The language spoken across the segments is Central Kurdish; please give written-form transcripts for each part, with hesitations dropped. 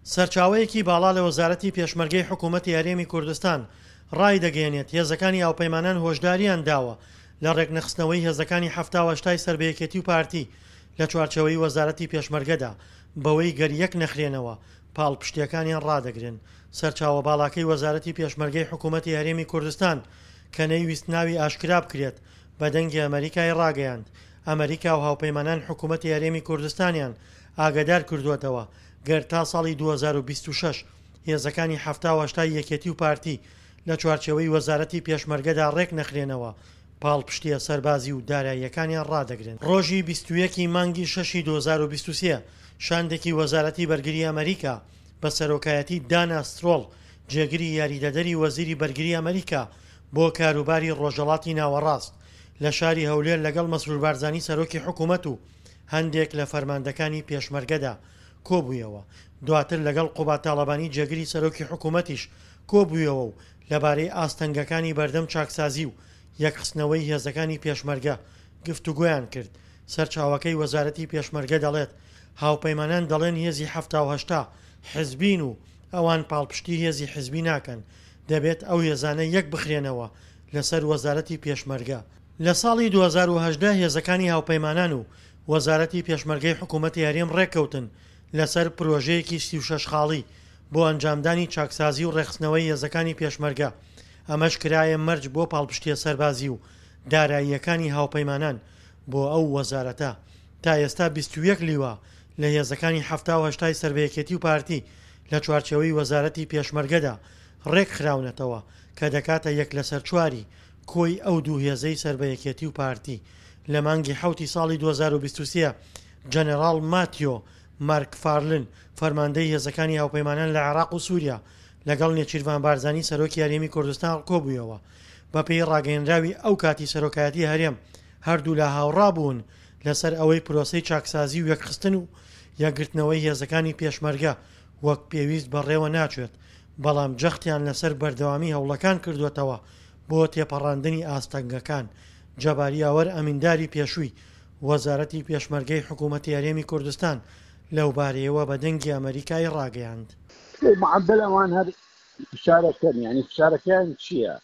سەرچاوەیەکی باڵا لە وەزارەتی پێشمەرگەی حکوومەتی هەرێمی کوردستان ڕای دەگەێنێت هێزەکانی هاوپەیمانان هۆشداریان داوە لە ڕێکنەخستنەوەی هێزەکانی 78 سەربەیەکێتی و پارتی لە چوارچەوەی وەزارەتی پێشمەرگەدا بەوەی گەریەک نەخرێنەوە پاڵپشتیەکانیان ڕادەگرن. سەرچاوە باڵاکەی وەزارەتی پێشمەرگەی حکوومەتی هەرێمی کوردستان کە نەیویست ناوی ئاشکرا بکرێت بە دەنگی ئەمریکای ڕاگەیاند. ئەمریکا و هاوپەیمانان حکوومەتی هەرێمی کوردستانیان ئاگادار کردوێتەوە گەر تا ساڵی 2026 هێزەکانی 78 یەکێتی و پارتی لە چوارچەوەی وەزارەتی پێشمەرگەدا ڕێک نەخرێنەوە پاڵپشتیە سەربازی و داراییەکانیان ڕادەگرن. ڕۆژی 21 مانگی 6 2023 شاندێکی وەزارەتی بەرگری ئەمریکا بە سەرۆکایەتی دانا سترۆڵ جێگیری یاریدەدەری وەزیری بەرگری ئەمریکا بۆ کاروباری ڕۆژهەڵاتی ناوەڕاست لە شاری هەولێر لەگەڵ مەسرور بارزانی سەرۆکی حکوومەت و هەندێک لە فەرماندەکانی پێشمەرگەدا کۆبوویەوە. دواتر لەگەڵ قوبات تاڵەبانی جێگیری سەرۆکی حکوومەتیش کۆبوویەوە و لەبارەی ئاستەنگەکانی بەردەم چاکسازی و یەکخستنەوەی هێزەکانی پێشمەرگە گفتوگۆیان کرد. سەرچاوەکەی وەزارەتی پێشمەرگە دەڵێت هاوپەیمانان دەڵێن هێزی 78 حزبین و ئەوان پاڵپشتی هێزی حزبی ناکەن، دەبێت ئەو هێزانە یەک بخرێنەوە لەسەر وەزارەتی پێشمەرگە. لە ساڵی 2018 هێزەکانی هاوپەیمانان و وەزارەتی پێشمەرگەی حکوومەتی هەرێم ڕێککەوتن لەسەر پرۆژەیەکی 36 خاڵی بۆ ئەنجامدانی چاکسازی و ڕێخستنەوەی هێزەکانی پێشمەرگە. ئەمەش کرایە مەرج بۆ پاڵپشتیە سەربازی و داراییەکانی هاوپەیمانان بۆ ئەو وەزارەتە. تا ئێستا 21 لیوە لە هێزەکانی 78 سەربەیەکێتی و پارتی لە چوارچەوەی وەزارەتی پێشمەرگەدا ڕێک خراونەتەوە کە دەکاتە یەک لەسەر چواری کۆی ئەو دوو هێزەی سەربەیەکێتی و پارتی. لە مانگی حوتی ساڵی 2023 جەنەڕاڵ ماتیۆ مارک فارلن فەرماندەی هێزەکانی هاوپەیمانان لە عێراق و سووریا لەگەڵ نێچیروان بارزانی سەرۆکی هەرێمی کوردستان کۆبوویەوە. بەپێی ڕاگەیەنراوی ئەو کاتی سەرۆکایەتی هەرێم هەردوو لە هاوڕابوون لەسەر ئەوەی پرۆسەی چاکسازی و یەکخستن و یەکگرتنەوەی هێزەکانی پێشمەرگە وەک پێویست بەڕێوە ناچێت، بەڵام جەختیان لەسەر بەردەوامی هەوڵەکان کردوێتەوە بۆ تێپەڕاندنی ئاستەنگەکان. جەباری ئاوەر ئەمینداری پێشووی وەزارەتی پێشمەرگەی حکوومەتی هەرێمی کوردستان لەو بارەیەوە بە دەنگی ئەمریکای ڕاگەیاند. معدل ئەوان هەر فشارەکەن، یعنی فشارەکان چییە؟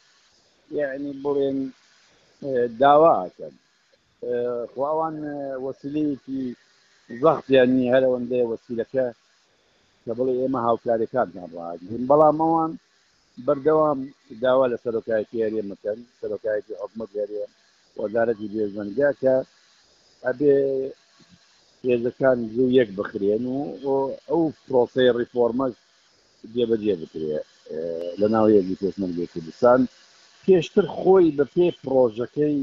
یعنی بڵێن داواکەن خواوان وەسیلەیەکی زەختیانی هەرەوەندەیە وەسیلەکە کە بڵێ ئێمە هاوکاریەکانمان ڕاگەین، بەڵام ئەوان بەردەوام داوا لە سەرۆکایەتی هەرێمەکەن، سەرۆکایەتی حکوومەت هەرێم، وەزارەتی پێشمەرگە کە ئەبێ هێزەکان زوو یەک بخرێن و ئەو پرۆسەی ڕیفۆرمەش جێبەجێ بکرێت لە ناو هێزی پێشمەرگەی کوردستان. پێشتر خۆی بە پێ پرۆژەکەی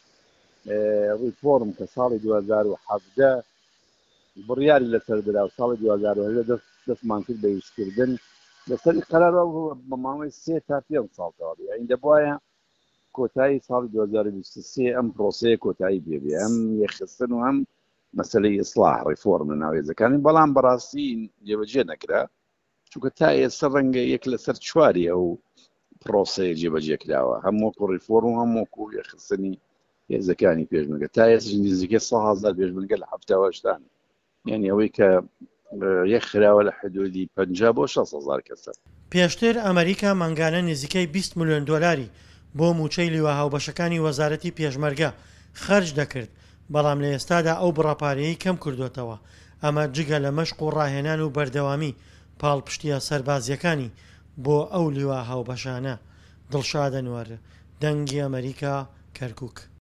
ڕیفۆرم کە ساڵی 2017 بڕیاری لەسەر درا و ساڵی 2010 دەستمان کرد بە ویستکردن لەسەر قەرارەوە بە ماوەی 3 تا 5 ساڵ تەواوی ئەوەندە بووایە کۆتایی ساڵی 2023 ئەم پرۆسەیە کۆتایی بێبێ، ئەم یەخستن و ئەم مەسەلەی ئیسلاح ڕیفۆرم لە ناو هێزەکانی، بەڵام بەڕاستی جێبەجێ نەکرا چونکە تا ئێستا ڕەنگە یەک لەسەر چواری ئەو پرۆسەیە جێبەجێ کراوە، هەم وەکو ڕیفۆرم و هەم وەکو یەخستنی هێزەکانی پێشمەرگە. تا ئێستا نزیکەی 100,000 پێشمەرگە لە 78 یعنی ئەوەی کە یەک خراوە لە حدودی 50 بۆ 60,000 کەسە. پێشتر ئەمریکا مەنگانە نزیکەی 20 ملیۆن دۆلاری بۆ موچەی لیوە هاوبەشەکانی وەزارەتی پێشمەرگە خەرج دەکرد، بەڵام لە ئێستادا ئەو بڕاپارەیەی کەم کردوێتەوە. ئەمە جگە لە مەشق و ڕاهێنان و بەردەوامی پاڵپشتیە سەربازیەکانی بۆ ئەو لیوە هاوبەشانە. دڵشاد ئەنوەر، دەنگی ئەمریکا، کەرکووک.